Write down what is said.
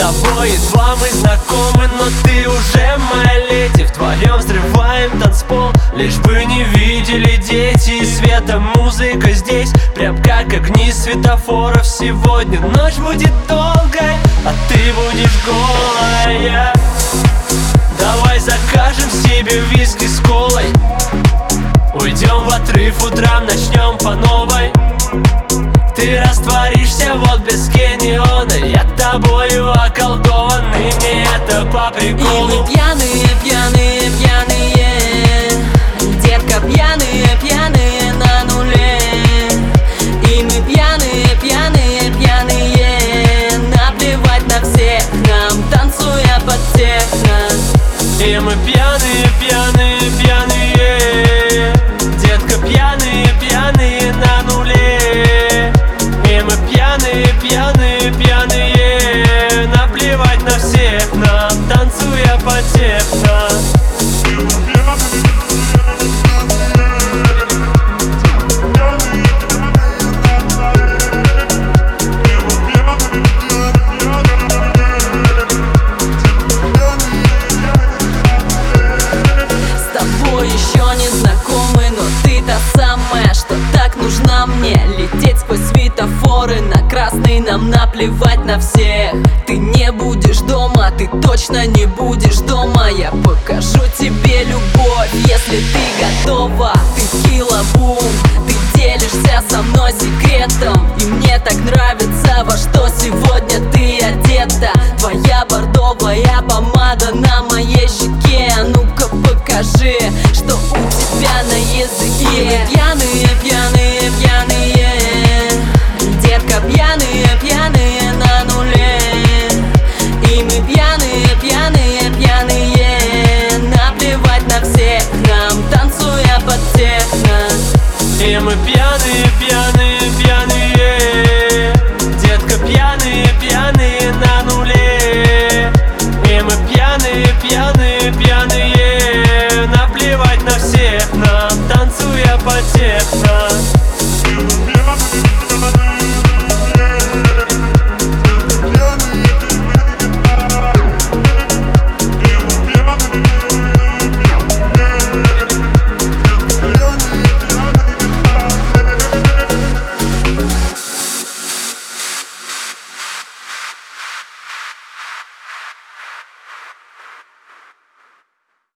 тобой едва мы знакомы, но ты уже моя леди. Вдвоем взрываем танцпол, лишь бы не видели дети. И света музыка здесь, прям как огни светофоров. Сегодня ночь будет долгой, а ты будешь голая. Давай закажем себе виски с колой, уйдем в отрыв, утром начнем по новой. Ты растворишься вот без неона, я тобою околдован, и мне это по приколу. И мы пьяные, пьяные, пьяные, детка, пьяные, пьяные на нуле. И мы пьяные, пьяные, пьяные, наплевать на всех нам, танцуя под техно. И мы пьяные, пьяные, пьяные, детка, пьяные, пьяные на нуле. И мы пьяные, пьяные, пьяные, наплевать на всех нам, танцуя под техно. Еще не знакомы, но ты та самая, что так нужна мне. Лететь сквозь светофоры, на красный нам наплевать на всех. Ты не будешь дома, ты точно не будешь дома. Я покажу тебе любовь, если ты готова. Ты килобум, ты делишься со мной секретом. И мне так нравится, во что сегодня ты одета. Твоя бордовая помада на моей щеке. А ну-ка покажи, что у тебя на языке. И мы пьяные, пьяные,